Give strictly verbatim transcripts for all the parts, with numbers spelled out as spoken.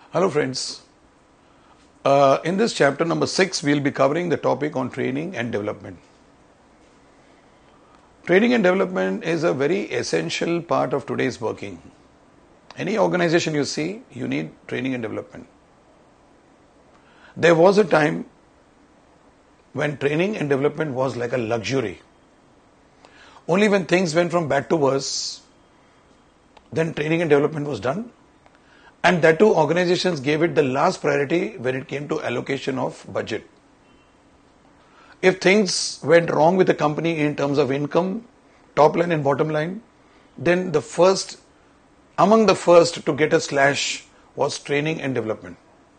Hello friends, uh, in this chapter number six we will be covering the topic on training and development. Training and development is a very essential part of today's working. Any organization you see, you need training and development. There was a time when training and development was like a luxury. Only when things went from bad to worse, then training and development was done. And that too, organizations gave it the last priority when it came to allocation of budget. If things went wrong with the company in terms of income, top line and bottom line, then the first, among the first to get a slash was training and development.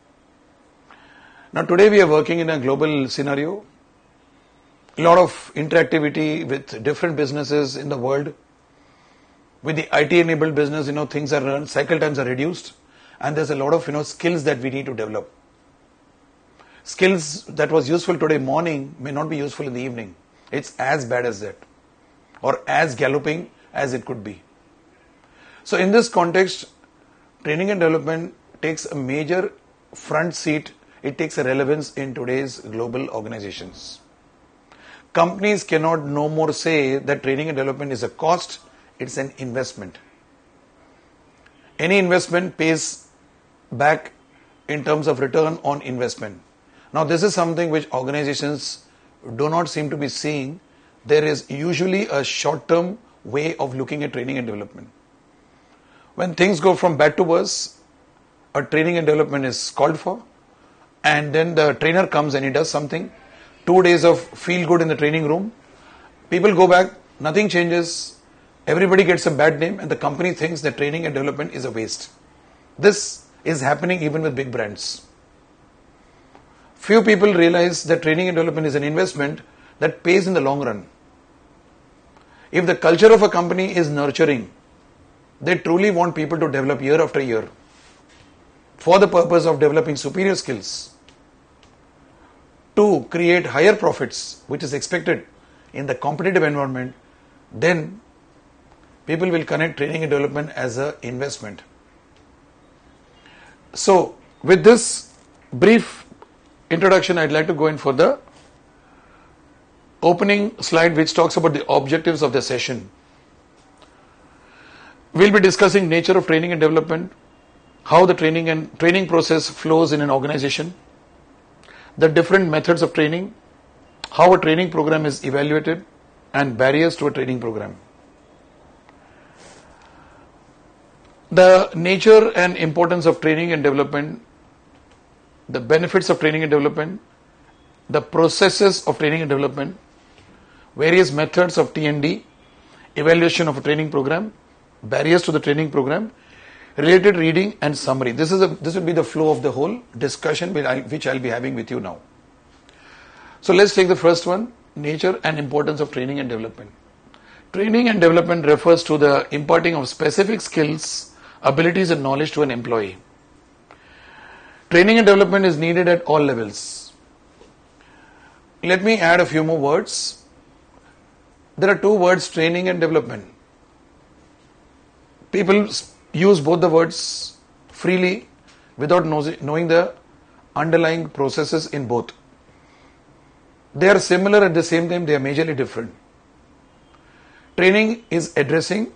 Now today we are working in a global scenario, a lot of interactivity with different businesses in the world. With the I T enabled business, you know, things are run, cycle times are reduced. And there's a lot of, you know, skills that we need to develop. Skills that was useful today morning may not be useful in the evening. It's as bad as that. Or as galloping as it could be. So in this context, training and development takes a major front seat. It takes a relevance in today's global organizations. Companies cannot no more say that training and development is a cost. It's an investment. Any investment pays back in terms of return on investment. Now this is something which organizations do not seem to be seeing. There is usually a short-term way of looking at training and development. When things go from bad to worse, a training and development is called for, and then the trainer comes and he does something. Two days of feel good in the training room. People go back, nothing changes. Everybody gets a bad name and the company thinks that training and development is a waste. This is happening even with big brands. Few people realize that training and development is an investment that pays in the long run. If the culture of a company is nurturing, they truly want people to develop year after year for the purpose of developing superior skills to create higher profits, which is expected in the competitive environment, then people will connect training and development as an investment. So, with this brief introduction, I'd like to go in for the opening slide which talks about the objectives of the session. We'll be discussing nature of training and development, how the training and training process flows in an organization, the different methods of training, how a training program is evaluated, and barriers to a training program. The nature and importance of training and development, the benefits of training and development, the processes of training and development, various methods of T and D, evaluation of a training program, barriers to the training program, related reading and summary. This is a, this will be the flow of the whole discussion which I'll, which I'll be having with you now. So let's take the first one, nature and importance of training and development. Training and development refers to the imparting of specific skills, abilities and knowledge to an employee. Training and development is needed at all levels. Let me add a few more words. There are two words, training and development. People use both the words freely without knowing the underlying processes in both. They are similar at the same time, they are majorly different. Training is addressing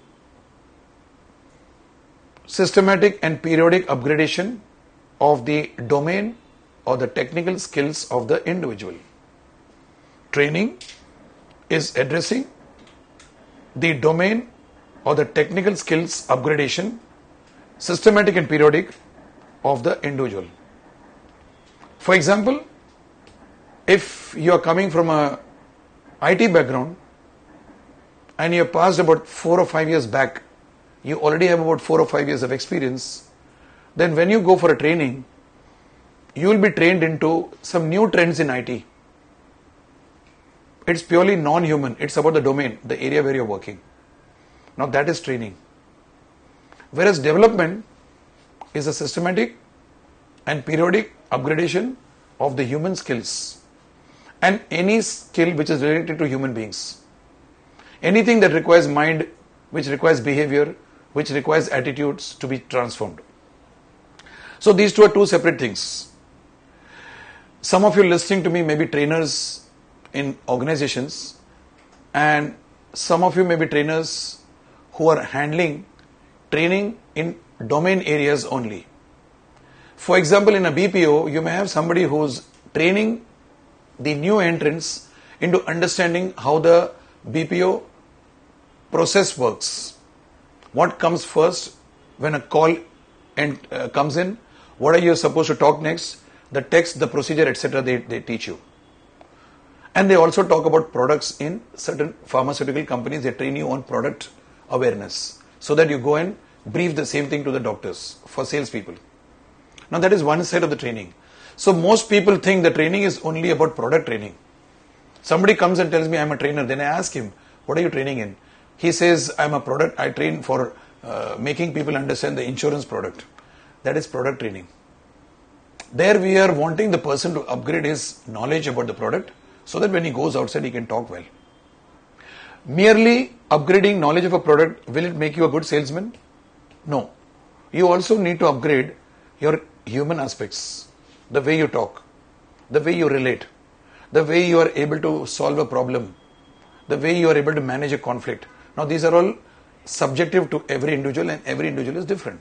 systematic and periodic upgradation of the domain or the technical skills of the individual. Training is addressing the domain or the technical skills upgradation, systematic and periodic, of the individual. For example, if you are coming from a I T background and you have passed about four or five years back, you already have about four or five years of experience, then when you go for a training, you will be trained into some new trends in I T. It's purely non-human. It's about the domain, the area where you're working. Now that is training. Whereas development is a systematic and periodic upgradation of the human skills and any skill which is related to human beings. Anything that requires mind, which requires behavior, which requires attitudes to be transformed. So these two are two separate things. Some of you listening to me may be trainers in organizations, and some of you may be trainers who are handling training in domain areas only. For example, in a B P O, you may have somebody who's training the new entrants into understanding how the B P O process works. What comes first when a call and, uh, comes in? What are you supposed to talk next? The text, the procedure, et cetera. They, they teach you. And they also talk about products in certain pharmaceutical companies. They train you on product awareness so that you go and brief the same thing to the doctors for salespeople. Now that is one side of the training. So most people think the training is only about product training. Somebody comes and tells me I'm a trainer. Then I ask him, what are you training in? He says, I'm a product, I train for uh, making people understand the insurance product. That is product training. There we are wanting the person to upgrade his knowledge about the product so that when he goes outside he can talk well. Merely upgrading knowledge of a product, will it make you a good salesman? No. You also need to upgrade your human aspects, the way you talk, the way you relate, the way you are able to solve a problem, the way you are able to manage a conflict. Now these are all subjective to every individual, and every individual is different.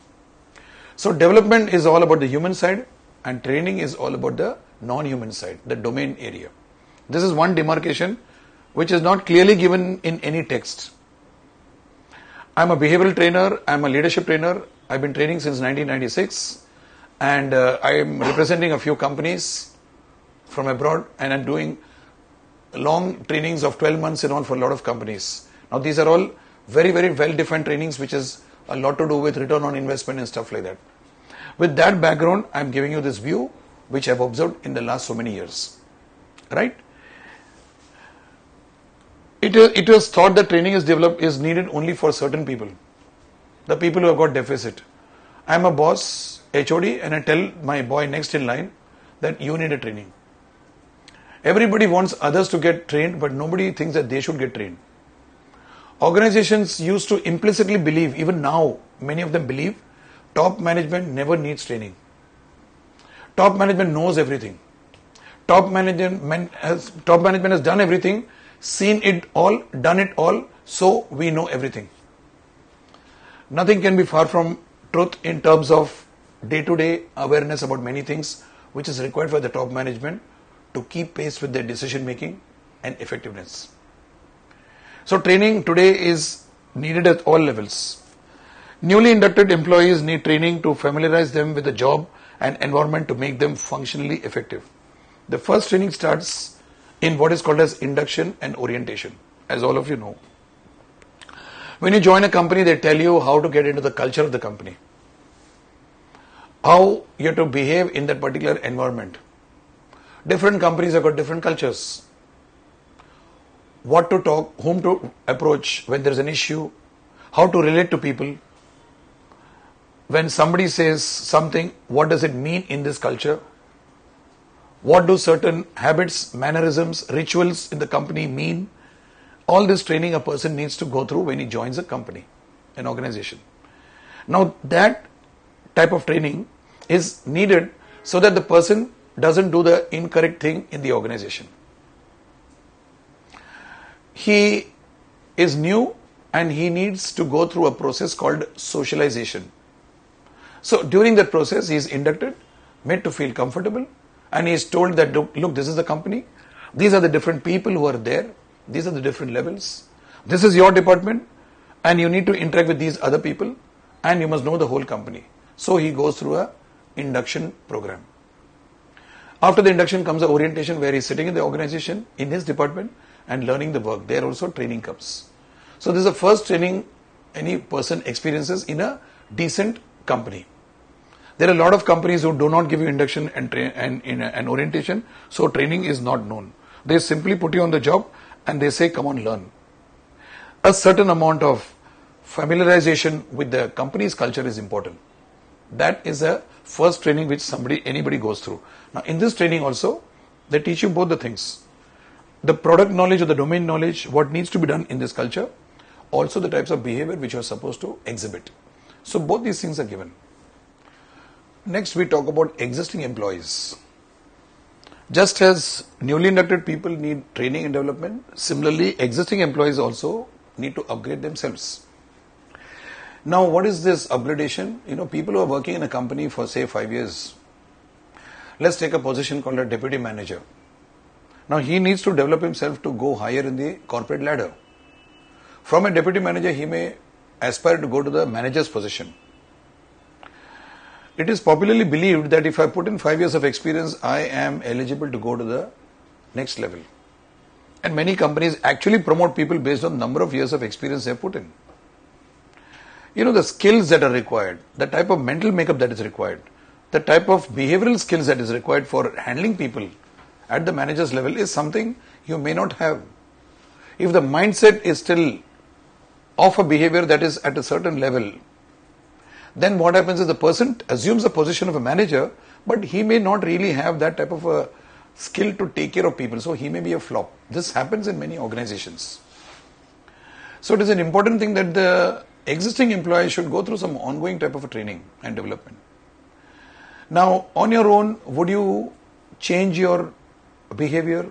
So development is all about the human side, and training is all about the non-human side, the domain area. This is one demarcation which is not clearly given in any text. I'm a behavioral trainer, I'm a leadership trainer. I've been training since nineteen ninety-six, and uh, I am representing a few companies from abroad, and I'm doing long trainings of twelve months and all for a lot of companies. Now these are all very, very well-defined trainings which is a lot to do with return on investment and stuff like that. With that background, I'm giving you this view which I've observed in the last so many years. Right? It, it was thought that training is developed is needed only for certain people. The people who have got deficit. I'm a boss, H O D, and I tell my boy next in line that you need a training. Everybody wants others to get trained, but nobody thinks that they should get trained. Organizations used to implicitly believe, even now, many of them believe, top management never needs training. Top management knows everything. Top management has, top management has done everything, seen it all, done it all, so we know everything. Nothing can be far from truth in terms of day-to-day awareness about many things which is required for the top management to keep pace with their decision making and effectiveness. So training today is needed at all levels. Newly inducted employees need training to familiarize them with the job and environment to make them functionally effective. The first training starts in what is called as induction and orientation, as all of you know. When you join a company, they tell you how to get into the culture of the company, how you have to behave in that particular environment. Different companies have got different cultures. What to talk, whom to approach when there is an issue, how to relate to people. When somebody says something, what does it mean in this culture? What do certain habits, mannerisms, rituals in the company mean? All this training a person needs to go through when he joins a company, an organization. Now that type of training is needed so that the person doesn't do the incorrect thing in the organization. He is new and he needs to go through a process called socialization. So during that process, he is inducted, made to feel comfortable, and he is told that, look, look, this is the company. These are the different people who are there. These are the different levels. This is your department, and you need to interact with these other people, and you must know the whole company. So he goes through a induction program. After the induction comes the orientation, where he is sitting in the organization, in his department, and learning the work. There also training comes. So this is the first training any person experiences in a decent company. There are a lot of companies who do not give you induction and, tra- and, in a, and orientation, so training is not known. They simply put you on the job and they say, come on, learn. A certain amount of familiarization with the company's culture is important. That is a first training which somebody, anybody goes through. Now in this training also, they teach you both the things. The product knowledge or the domain knowledge, what needs to be done in this culture, also the types of behavior which you are supposed to exhibit. So both these things are given. Next, we talk about existing employees. Just as newly inducted people need training and development, similarly, existing employees also need to upgrade themselves. Now, what is this upgradation? You know, people who are working in a company for, say, five years. Let's take a position called a deputy manager. Now, he needs to develop himself to go higher in the corporate ladder. From a deputy manager, he may aspire to go to the manager's position. It is popularly believed that if I put in five years of experience, I am eligible to go to the next level. And many companies actually promote people based on number of years of experience they have put in. You know, the skills that are required, the type of mental makeup that is required, the type of behavioral skills that is required for handling people at the manager's level is something you may not have. If the mindset is still of a behavior that is at a certain level, then what happens is the person assumes the position of a manager, but he may not really have that type of a skill to take care of people. So he may be a flop. This happens in many organizations. So it is an important thing that the existing employees should go through some ongoing type of a training and development. Now, on your own, would you change your behavior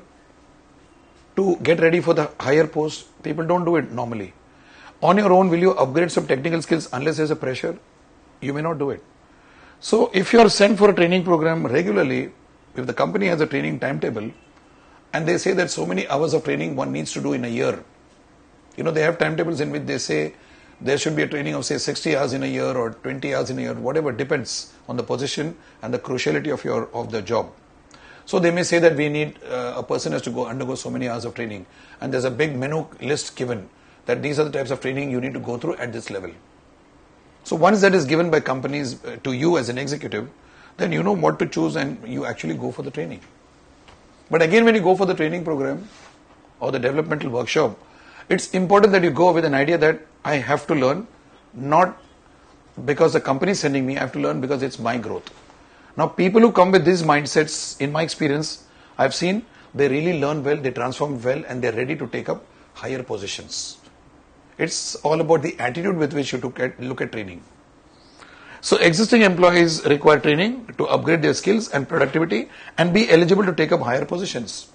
to get ready for the higher post? People don't do it normally. On your own, will you upgrade some technical skills unless there's a pressure? You may not do it. So if you are sent for a training program regularly, if the company has a training timetable and they say that so many hours of training one needs to do in a year, you know, they have timetables in which they say there should be a training of say sixty hours in a year or twenty hours in a year, whatever, depends on the position and the cruciality of your of the job. So they may say that we need uh, a person has to go undergo so many hours of training, and there's a big menu list given that these are the types of training you need to go through at this level. So once that is given by companies uh, to you as an executive, then you know what to choose and you actually go for the training. But again, when you go for the training program or the developmental workshop, it's important that you go with an idea that I have to learn, not because the company is sending me, I have to learn because it's my growth. Now, people who come with these mindsets, in my experience, I've seen they really learn well, they transform well, and they're ready to take up higher positions. It's all about the attitude with which you look at, look at training. So, existing employees require training to upgrade their skills and productivity and be eligible to take up higher positions.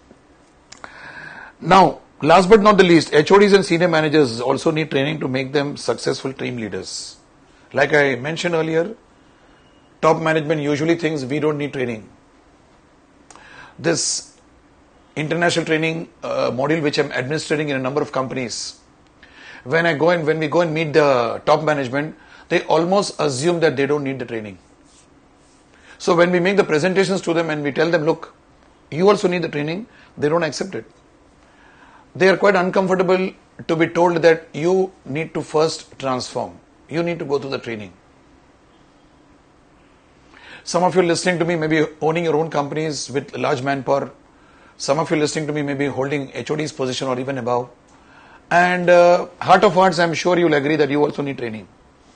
Now, last but not the least, H O Ds and senior managers also need training to make them successful team leaders. Like I mentioned earlier, top management usually thinks we don't need training. This international training uh, module which I'm administrating in a number of companies, when I go and when we go and meet the top management, they almost assume that they don't need the training. So when we make the presentations to them and we tell them, look, you also need the training, they don't accept it. They are quite uncomfortable to be told that you need to first transform. You need to go through the training. Some of you listening to me may be owning your own companies with large manpower. Some of you listening to me may be holding H O D's position or even above. And uh, heart of hearts, I'm sure you'll agree that you also need training.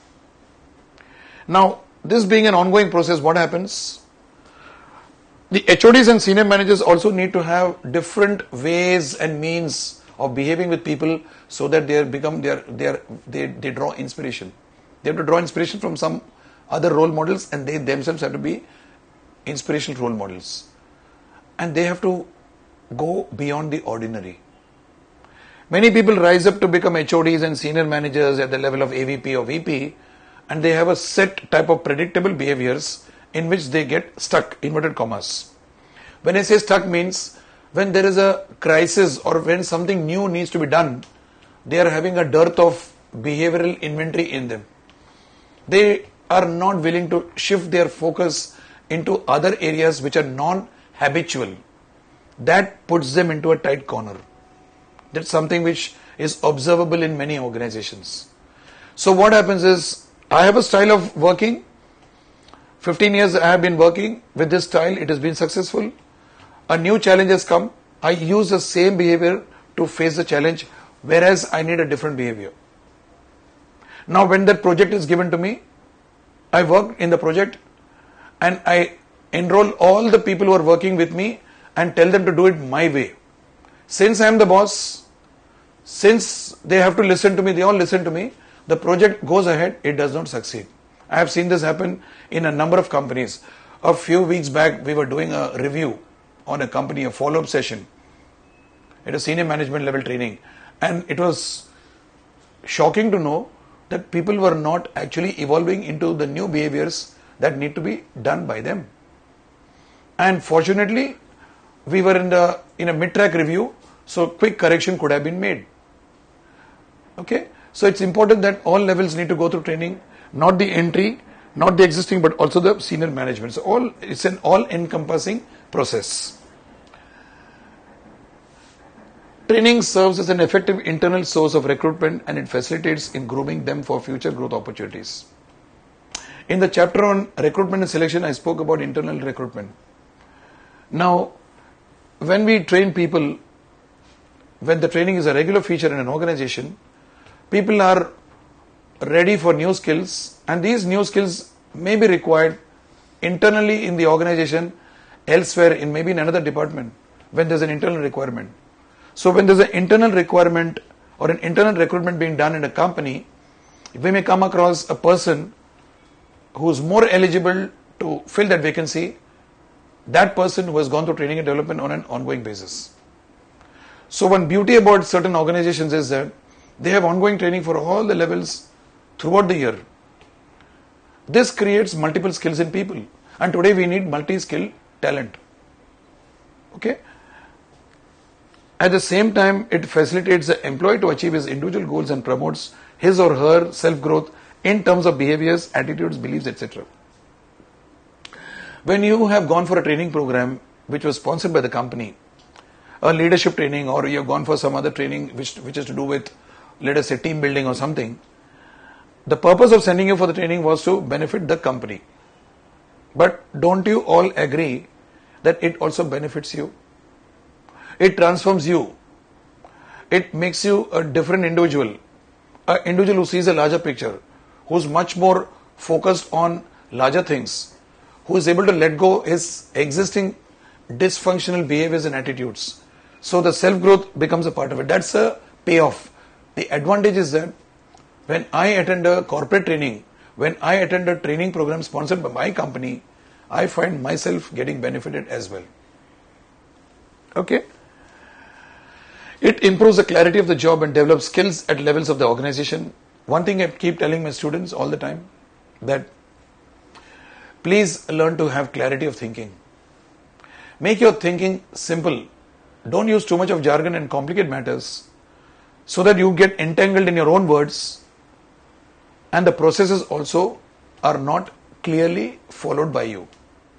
Now, this being an ongoing process, what happens? The H O Ds and senior managers also need to have different ways and means of behaving with people so that they become they are, they, are, they they draw inspiration. They have to draw inspiration from some other role models, and they themselves have to be inspirational role models. And they have to go beyond the ordinary. Many people rise up to become H O Ds and senior managers at the level of A V P or V P, and they have a set type of predictable behaviors in which they get stuck, inverted commas. When I say stuck means when there is a crisis or when something new needs to be done, they are having a dearth of behavioral inventory in them. They are not willing to shift their focus into other areas which are non-habitual. That puts them into a tight corner. That's something which is observable in many organizations. So what happens is, I have a style of working. fifteen years I have been working with this style. It has been successful. A new challenge has come. I use the same behavior to face the challenge, whereas I need a different behavior. Now when that project is given to me, I work in the project and I enroll all the people who are working with me and tell them to do it my way. Since I am the boss, since they have to listen to me, they all listen to me, the project goes ahead, it does not succeed. I have seen this happen in a number of companies. A few weeks back, we were doing a review on a company, a follow-up session. It was senior management level training. And it was shocking to know that people were not actually evolving into the new behaviors that need to be done by them. And fortunately, we were in the in a mid-track review, so quick correction could have been made. Okay, so it's important that all levels need to go through training, not the entry, not the existing, but also the senior management. So all it's an all-encompassing process. Training serves as an effective internal source of recruitment and it facilitates in grooming them for future growth opportunities. In the chapter on recruitment and selection, I spoke about internal recruitment. Now, when we train people, when the training is a regular feature in an organization, people are ready for new skills, and these new skills may be required internally in the organization, elsewhere in maybe in another department, when there's an internal requirement. So when there's an internal requirement or an internal recruitment being done in a company, we may come across a person who's more eligible to fill that vacancy, that person who has gone through training and development on an ongoing basis. So one beauty about certain organizations is that they have ongoing training for all the levels throughout the year. This creates multiple skills in people, and today we need multi-skill talent. Okay? At the same time, it facilitates the employee to achieve his individual goals and promotes his or her self-growth in terms of behaviors, attitudes, beliefs, et cetera. When you have gone for a training program which was sponsored by the company, a leadership training, or you have gone for some other training which, which is to do with, let us say, team building or something, the purpose of sending you for the training was to benefit the company. But don't you all agree that it also benefits you? It transforms you. It makes you a different individual, an individual who sees a larger picture, who's much more focused on larger things, who is able to let go his existing dysfunctional behaviors and attitudes. So the self-growth becomes a part of it. That's a payoff. The advantage is that when I attend a corporate training, when I attend a training program sponsored by my company, I find myself getting benefited as well. Okay? It improves the clarity of the job and develops skills at levels of the organization. One thing I keep telling my students all the time, that please learn to have clarity of thinking. Make your thinking simple. Don't use too much of jargon and complicate matters so that you get entangled in your own words and the processes also are not clearly followed by you.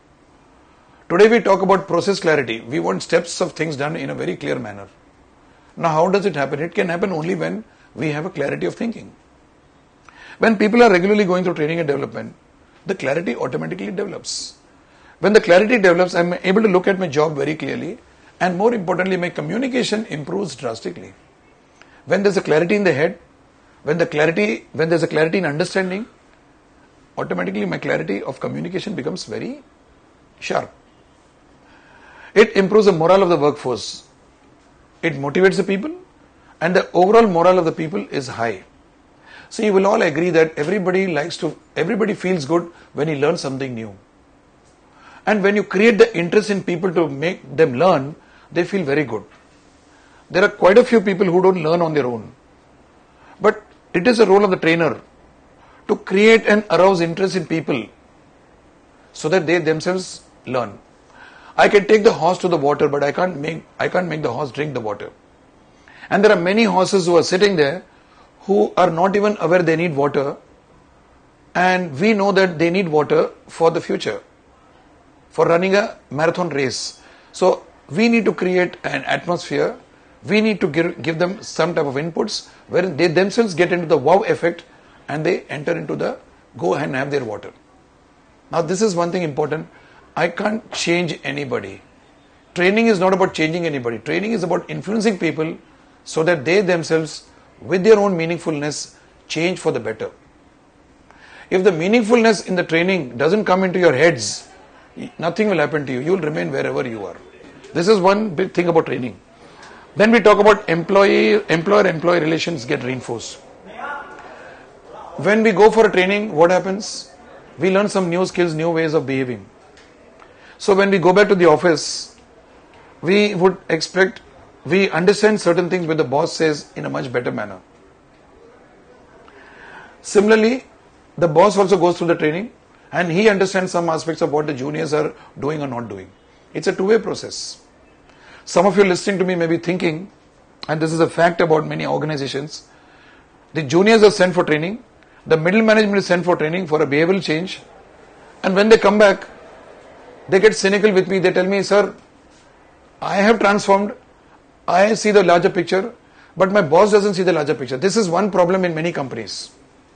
Today we talk about process clarity. We want steps of things done in a very clear manner. Now how does it happen? It can happen only when we have a clarity of thinking. When people are regularly going through training and development, the clarity automatically develops. When the clarity develops, I'm able to look at my job very clearly, and more importantly, my communication improves drastically. When there's a clarity in the head, when the clarity, when there's a clarity in understanding, automatically my clarity of communication becomes very sharp. It improves the morale of the workforce. It motivates the people, and the overall morale of the people is high. So you will all agree that everybody likes to, everybody feels good when he learns something new. And when you create the interest in people to make them learn, they feel very good. There are quite a few people who don't learn on their own. But it is a role of the trainer to create and arouse interest in people so that they themselves learn. I can take the horse to the water, but I can't make, I can't make the horse drink the water. And there are many horses who are sitting there who are not even aware they need water, and we know that they need water for the future, for running a marathon race. So we need to create an atmosphere, we need to give, give them some type of inputs where they themselves get into the wow effect and they enter into the go and have their water. Now this is one thing important. I can't change anybody. Training is not about changing anybody. Training is about influencing people so that they themselves, with their own meaningfulness, change for the better. If the meaningfulness in the training doesn't come into your heads, nothing will happen to you. You will remain wherever you are. This is one big thing about training. Then we talk about employee, employer-employee relations get reinforced. When we go for a training, what happens? we learn some new skills, new ways of behaving. So when we go back to the office, we would expect, we understand certain things when the boss says in a much better manner. Similarly, the boss also goes through the training and he understands some aspects of what the juniors are doing or not doing. It's a two-way process. Some of you listening to me may be thinking, and this is a fact about many organizations, the juniors are sent for training, the middle management is sent for training for a behavioral change, and when they come back, they get cynical with me. They tell me, sir, I have transformed, I see the larger picture, but my boss doesn't see the larger picture. This is one problem in many companies.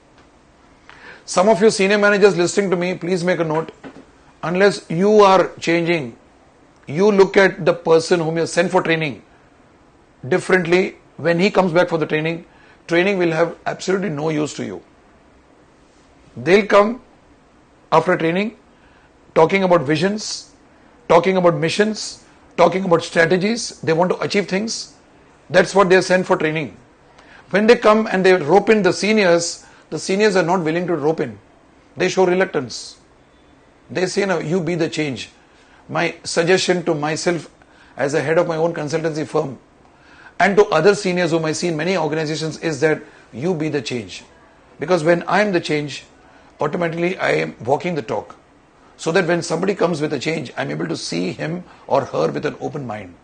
Some of you senior managers listening to me, please make a note. Unless you are changing, you look at the person whom you sent for training differently. When he comes back for the training, training will have absolutely no use to you. They'll come after training talking about visions, talking about missions, talking about strategies. They want to achieve things. That's what they are sent for training. When they come and they rope in the seniors, the seniors are not willing to rope in. They show reluctance. They say, no, you be the change. My suggestion to myself as a head of my own consultancy firm and to other seniors whom I see in many organizations is that you be the change. Because when I am the change, automatically I am walking the talk. So that when somebody comes with a change, I am able to see him or her with an open mind.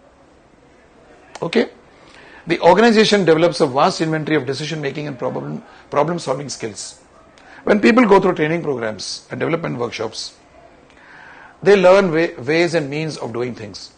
Okay? The organization develops a vast inventory of decision making and problem, problem solving skills. When people go through training programs and development workshops, they learn way, ways and means of doing things.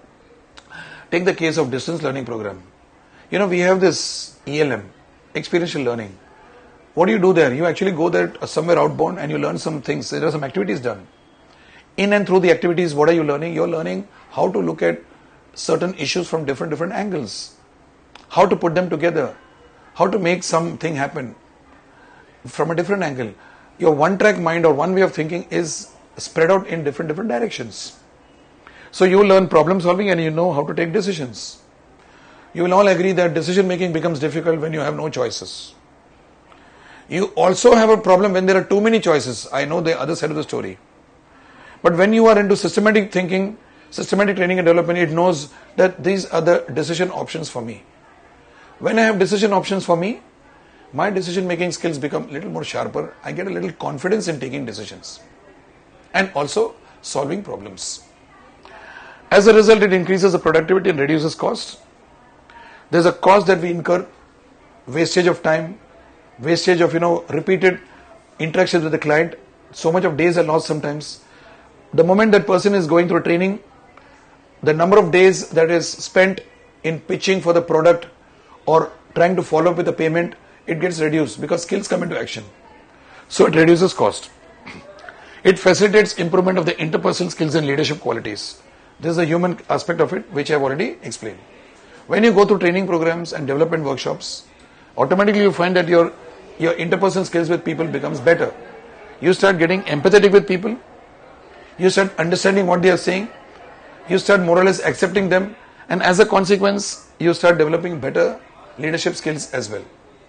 Take the case of distance learning program. You know, we have this E L M, experiential learning. What do you do there? You actually go there somewhere outbound and you learn some things. There are some activities done. In and through the activities, what are you learning? You're learning how to look at certain issues from different, different angles. How to put them together. How to make something happen from a different angle. Your one-track mind or one way of thinking is spread out in different, different directions. So you learn problem solving and you know how to take decisions. You will all agree that decision making becomes difficult when you have no choices. You also have a problem when there are too many choices. I know the other side of the story. But when you are into systematic thinking, systematic training and development, it knows that these are the decision options for me. When I have decision options for me, my decision making skills become a little more sharper. I get a little confidence in taking decisions and also solving problems. As a result, it increases the productivity and reduces cost. There's a cost that we incur, wastage of time, wastage of, you know, repeated interactions with the client. So much of days are lost sometimes. The moment that person is going through training, the number of days that is spent in pitching for the product or trying to follow up with the payment, it gets reduced because skills come into action. So it reduces cost. It facilitates improvement of the interpersonal skills and leadership qualities. This is the human aspect of it, which I have already explained. When you go through training programs and development workshops, automatically you find that your, your interpersonal skills with people becomes better. You start getting empathetic with people. You start understanding what they are saying. You start more or less accepting them. And as a consequence, you start developing better leadership skills as well.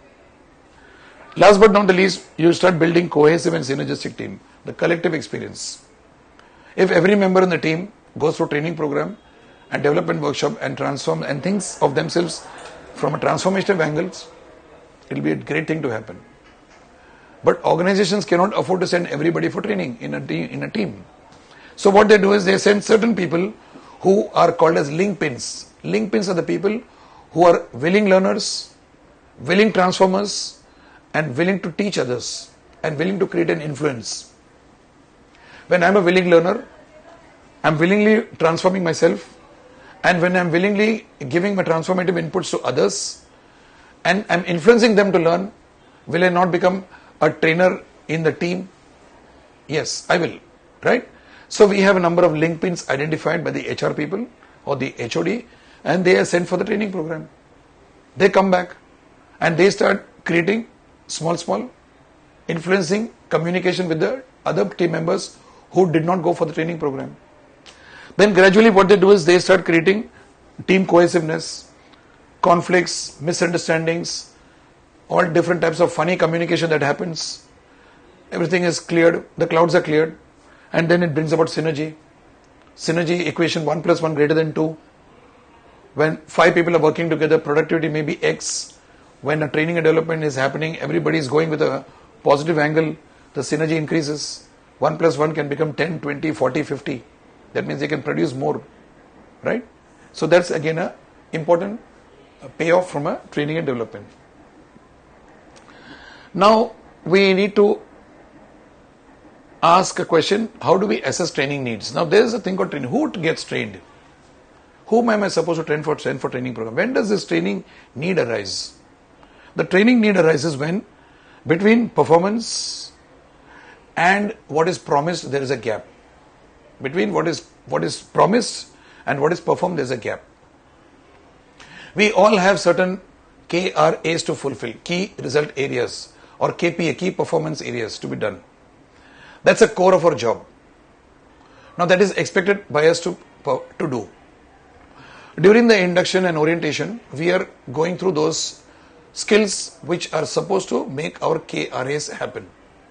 Last but not the least, you start building cohesive and synergistic team, the collective experience. If every member in the team goes through training program and development workshop and transform and thinks of themselves from a transformative angles, it will be a great thing to happen. But organizations cannot afford to send everybody for training in a team. In a team. So what they do is they send certain people who are called as link pins. Link pins are the people who are willing learners, willing transformers, and willing to teach others and willing to create an influence. When I'm a willing learner, I'm willingly transforming myself, and when I'm willingly giving my transformative inputs to others and I'm influencing them to learn, will I not become a trainer in the team? Yes, I will, right? So we have a number of link pins identified by the H R people or the H O D, and they are sent for the training program. They come back and they start creating small, small, influencing communication with the other team members who did not go for the training program. Then gradually what they do is they start creating team cohesiveness, conflicts, misunderstandings, all different types of funny communication that happens. everything is cleared, the clouds are cleared, and then it brings about synergy. Synergy equation one plus one greater than two. When five people are working together, productivity may be X. When a training and development is happening, everybody is going with a positive angle, the synergy increases. one plus one can become ten, twenty, forty, fifty. That means they can produce more, right? So that's again a important payoff from a training and development. Now we need to ask a question, how do we assess training needs? Now there is a thing called training. Who gets trained? Whom am I supposed to train for, train for training program? When does this training need arise? The training need arises when between performance and what is promised there is a gap. Between what is what is promised and what is performed there is a gap. We all have certain K R As to fulfill, key result areas, or K P A, key performance areas to be done. That's a core of our job. Now that is expected by us to, to do. During the induction and orientation, we are going through those skills which are supposed to make our K R As happen.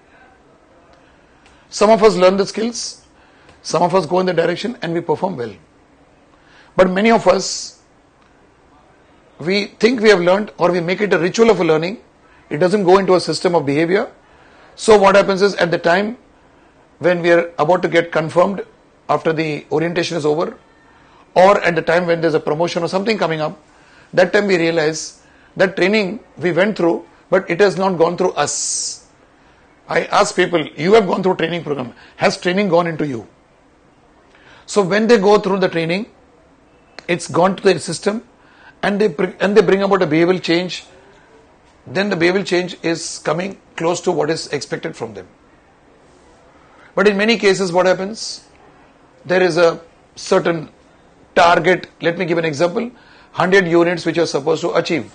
Some of us learn the skills, some of us go in the direction and we perform well. But many of us, we think we have learned or we make it a ritual of a learning. It doesn't go into a system of behavior. So what happens is at the time when we are about to get confirmed after the orientation is over, or at the time when there's a promotion or something coming up, that time we realize that training we went through, but it has not gone through us. I ask people, you have gone through training program. Has training gone into you? So when they go through the training, it's gone to their system and they, and they bring about a behavioral change. Then the behavioral change is coming close to what is expected from them. But in many cases what happens? There is a certain target. Let me give an example. one hundred units which you are supposed to achieve.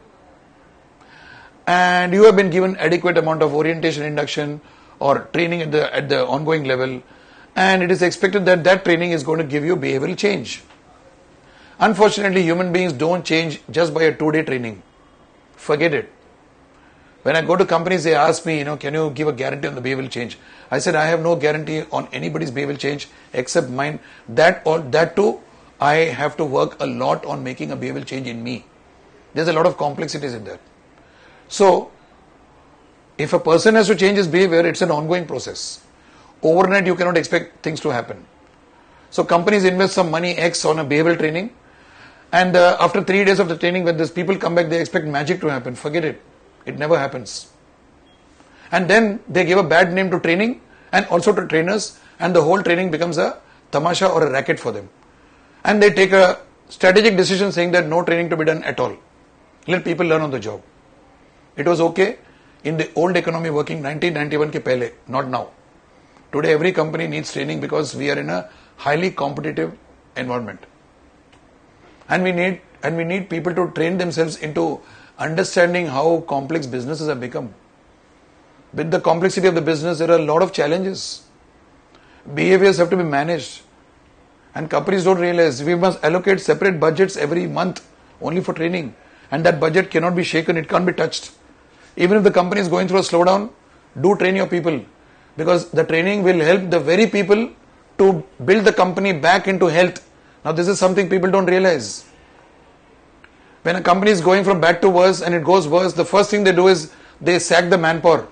And you have been given adequate amount of orientation, induction or training at the, at the ongoing level. And it is expected that that training is going to give you behavioral change. Unfortunately, human beings don't change just by a two-day training. Forget it. When I go to companies, they ask me, you know, can you give a guarantee on the behavioral change? I said, I have no guarantee on anybody's behavioral change except mine. That or that too, I have to work a lot on making a behavioral change in me. There's a lot of complexities in that. So, if a person has to change his behavior, it's an ongoing process. Overnight, you cannot expect things to happen. So, companies invest some money X on a behavioral training, and uh, after three days of the training, when these people come back, they expect magic to happen. Forget it. It never happens. And then they give a bad name to training and also to trainers, and the whole training becomes a tamasha or a racket for them. And they take a strategic decision saying that no training to be done at all. Let people learn on the job. It was okay in the old economy working nineteen ninety-one ke pehle, not now. Today every company needs training because we are in a highly competitive environment. And we need and we need people to train themselves into understanding how complex businesses have become. With the complexity of the business, there are a lot of challenges. Behaviors have to be managed. And companies don't realize we must allocate separate budgets every month only for training. And that budget cannot be shaken, it can't be touched. Even if the company is going through a slowdown, do train your people. Because the training will help the very people to build the company back into health. Now this is something people don't realize. When a company is going from bad to worse and it goes worse, the first thing they do is they sack the manpower.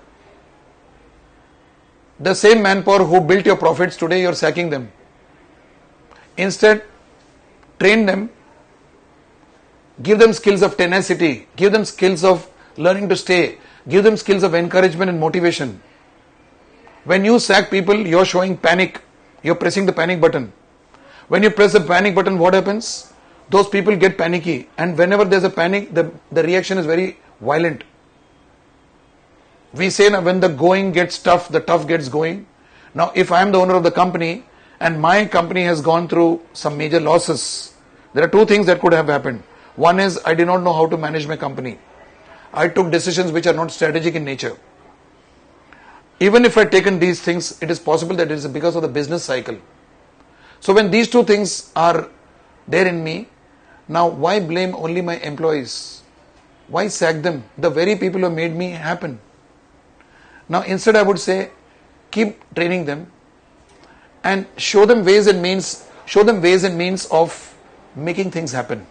The same manpower who built your profits, today you are sacking them. Instead, train them, give them skills of tenacity, give them skills of learning to stay, give them skills of encouragement and motivation. When you sack people, you are showing panic, you are pressing the panic button. When you press the panic button, what happens? Those people get panicky, and whenever there is a panic, the, the reaction is very violent. We say now when the going gets tough, the tough gets going. Now if I am the owner of the company and my company has gone through some major losses, there are two things that could have happened. One is I did not know how to manage my company. I took decisions which are not strategic in nature. Even if I had taken these things, it is possible that it is because of the business cycle. So when these two things are there in me, now why blame only my employees? Why sack them? The very people who made me happen. Now instead I would say, keep training them and show them ways and means, show them ways and means of making things happen.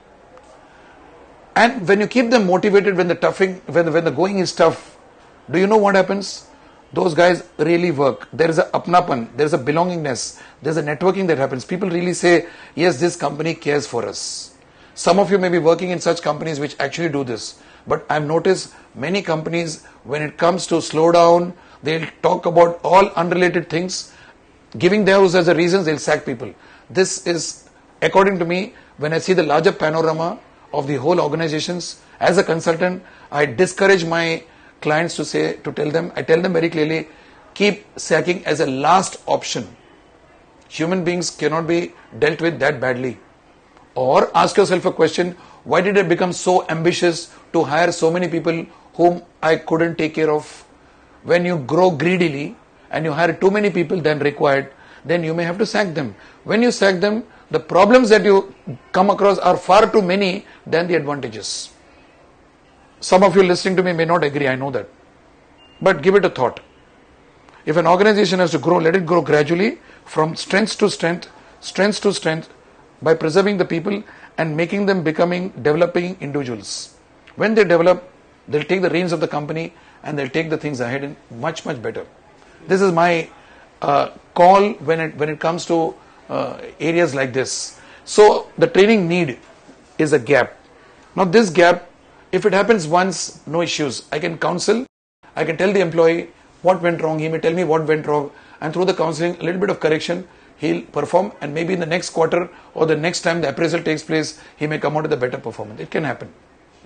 And when you keep them motivated when the toughing, when the, when the going is tough, do you know what happens? Those guys really work. There is a apnapan, there is a belongingness, there is a networking that happens. People really say, yes, this company cares for us. Some of you may be working in such companies which actually do this. But I've noticed many companies, when it comes to slow down, they'll talk about all unrelated things, giving those as a reasons, they'll sack people. This is, according to me, when I see the larger panorama of the whole organizations, as a consultant, I discourage my clients to say, to tell them, I tell them very clearly, keep sacking as a last option. Human beings cannot be dealt with that badly. Or ask yourself a question, why did I become so ambitious to hire so many people whom I couldn't take care of? When you grow greedily and you hire too many people than required, then you may have to sack them. When you sack them, the problems that you come across are far too many than the advantages. Some of you listening to me may not agree, I know that. But give it a thought. If an organization has to grow, let it grow gradually from strength to strength, strength to strength, by preserving the people and making them becoming developing individuals. When they develop, they'll take the reins of the company and they'll take the things ahead in much, much better. This is my uh, call when it, when it comes to uh, areas like this. So the training need is a gap. Now this gap, if it happens once, no issues. I can counsel, I can tell the employee what went wrong, he may tell me what went wrong, and through the counseling, a little bit of correction, he'll perform, and maybe in the next quarter or the next time the appraisal takes place, he may come out with a better performance. It can happen.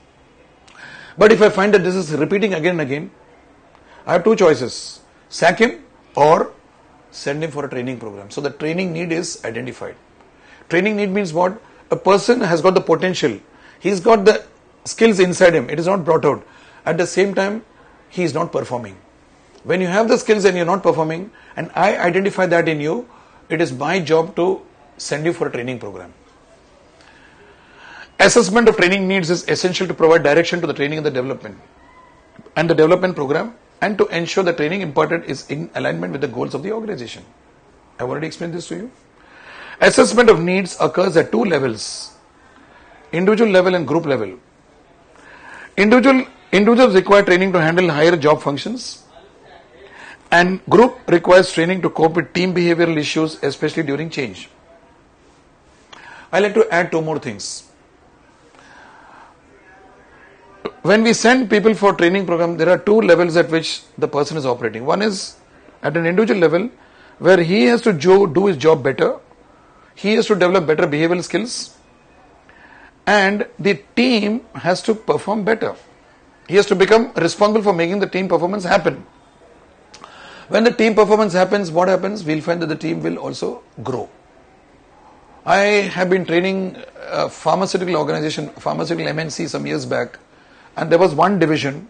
But if I find that this is repeating again and again, I have two choices. Sack him or send him for a training program. So the training need is identified. Training need means what? A person has got the potential. He's got the skills inside him. It is not brought out. At the same time, he is not performing. When you have the skills and you're not performing, and I identify that in you, it is my job to send you for a training program. Assessment of training needs is essential to provide direction to the training and the development and the development program, and to ensure the training imparted is in alignment with the goals of the organization. I've already explained this to you. Assessment of needs occurs at two levels, individual level and group level. Individual, individuals require training to handle higher job functions, and group requires training to cope with team behavioral issues, especially during change. I like to add two more things. When we send people for training program, there are two levels at which the person is operating. One is at an individual level, where he has to do his job better, he has to develop better behavioral skills, and the team has to perform better. He has to become responsible for making the team performance happen. When the team performance happens, what happens? We'll find that the team will also grow. I have been training a pharmaceutical organization, pharmaceutical M N C some years back, and there was one division,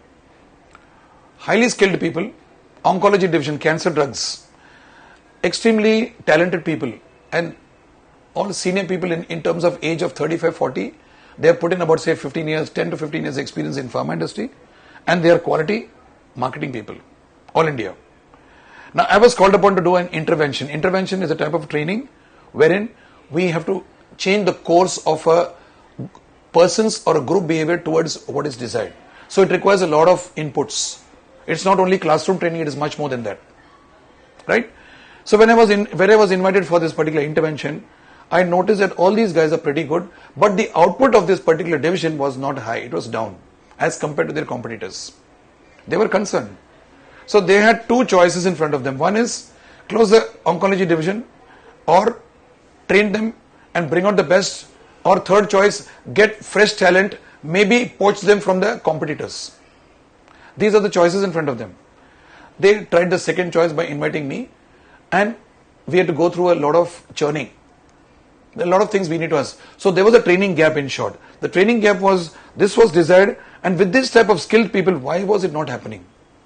highly skilled people, oncology division, cancer drugs, extremely talented people, and all senior people in, in terms of age of thirty-five, forty, they have put in about say fifteen years, ten to fifteen years experience in pharma industry, and they are quality marketing people, all India. Now I was called upon to do an intervention. Intervention is a type of training wherein we have to change the course of a person's or a group behavior towards what is desired. So it requires a lot of inputs. It's not only classroom training, it is much more than that. Right? So when I was in, when I was invited for this particular intervention, I noticed that all these guys are pretty good, but the output of this particular division was not high. It was down as compared to their competitors. They were concerned. So they had two choices in front of them. One is close the oncology division or train them and bring out the best, or third choice, get fresh talent, maybe poach them from the competitors. These are the choices in front of them. They tried the second choice by inviting me, and we had to go through a lot of churning. There are a lot of things we need to ask. So there was a training gap in short. The training gap was, this was desired, and with this type of skilled people, why was it not happening?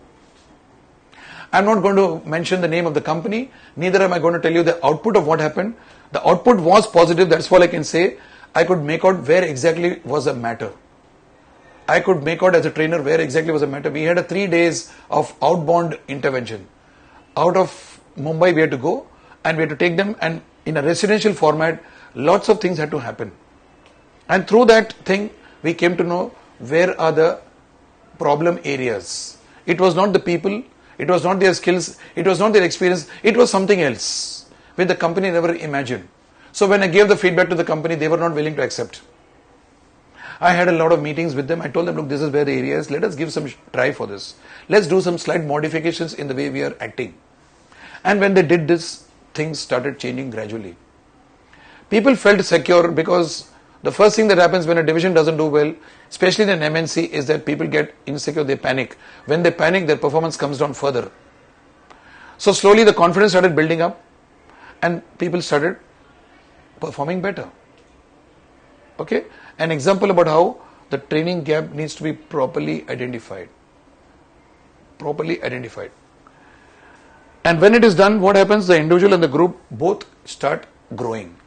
I'm not going to mention the name of the company, neither am I going to tell you the output of what happened. The output was positive, that's all I can say. I could make out where exactly was the matter. I could make out as a trainer where exactly was the matter. We had a three days of outbound intervention. Out of Mumbai we had to go and we had to take them, and in a residential format, lots of things had to happen. And through that thing, we came to know where are the problem areas. It was not the people, it was not their skills, it was not their experience, it was something else which the company never imagined. So when I gave the feedback to the company, they were not willing to accept. I had a lot of meetings with them. I told them, look, this is where the area is. Let us give some try for this. Let's do some slight modifications in the way we are acting. And when they did this, things started changing gradually. People felt secure because the first thing that happens when a division doesn't do well, especially in an M N C, is that people get insecure, they panic. When they panic, their performance comes down further. So slowly the confidence started building up and people started performing better. Okay? An example about how the training gap needs to be properly identified. Properly identified. And when it is done, what happens? The individual and the group both start growing.